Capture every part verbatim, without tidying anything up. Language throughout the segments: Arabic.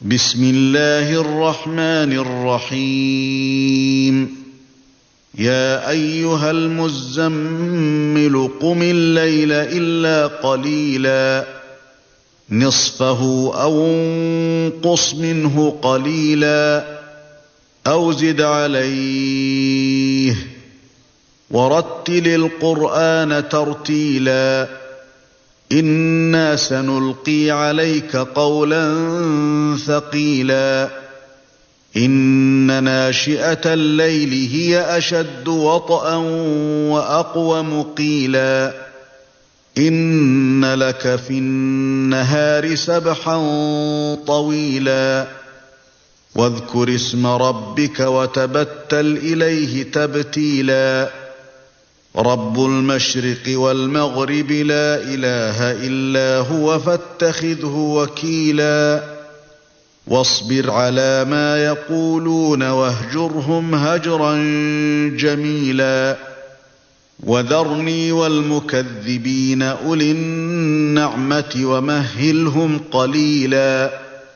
بسم الله الرحمن الرحيم يا أيها المزمل قم الليل إلا قليلا نصفه أو انقص منه قليلا أو زد عليه ورتل القرآن ترتيلا إنا سنلقي عليك قولا ثقيلا إن ناشئة الليل هي أشد وطئا وأقوم قيلا إن لك في النهار سبحا طويلا واذكر اسم ربك وتبتل إليه تبتيلا رب المشرق والمغرب لا إله إلا هو فاتخذه وكيلا واصبر على ما يقولون واهجرهم هجرا جميلا وذرني والمكذبين أولي النعمة ومهلهم قليلا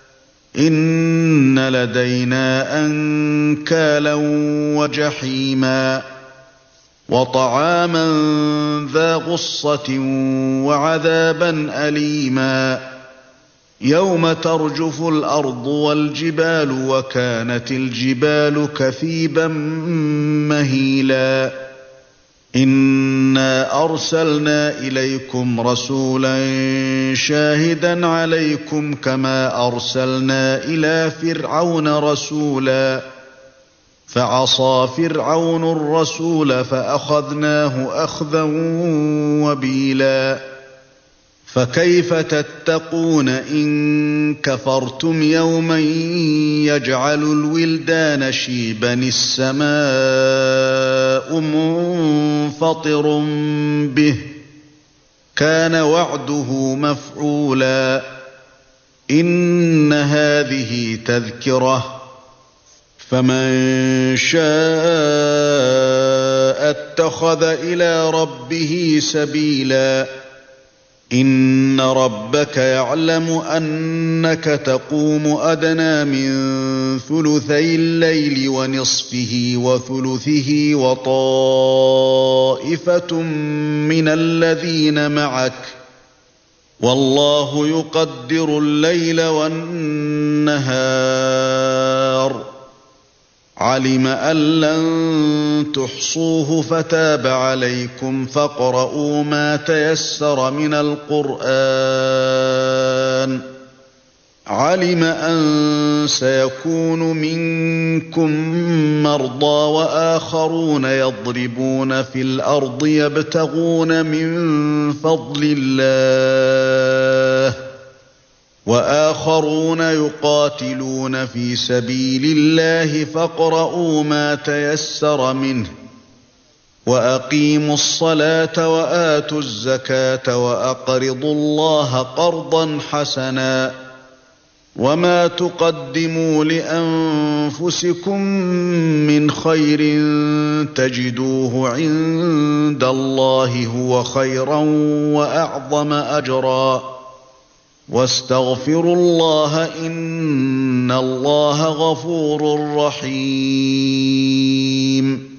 إن لدينا أنكالا وجحيما وطعاما ذا غصة وعذابا أليما يوم ترجف الأرض والجبال وكانت الجبال كثيبا مهيلا إنا أرسلنا إليكم رسولا شاهدا عليكم كما أرسلنا إلى فرعون رسولا فعصى فرعون الرسول فأخذناه أخذا وبيلا فكيف تتقون إن كفرتم يوما يجعل الولدان شيبا السماء منفطر به كان وعده مفعولا إن هذه تذكرة فمن شاء اتخذ إلى ربه سبيلا إن ربك يعلم أنك تقوم أدنى من ثلثي الليل ونصفه وثلثه وطائفة من الذين معك والله يقدر الليل والنهار علم أن لن تحصوه فتاب عليكم فاقرؤوا ما تيسر من القرآن علم أن سيكون منكم مرضى وآخرون يضربون في الأرض يبتغون من فضل الله وآخرون يقاتلون في سبيل الله فاقرؤوا ما تيسر منه وأقيموا الصلاة وآتوا الزكاة وأقرضوا الله قرضا حسنا وما تقدموا لأنفسكم من خير تجدوه عند الله هو خيرا وأعظم أجرا واستغفروا الله إن الله غفور رحيم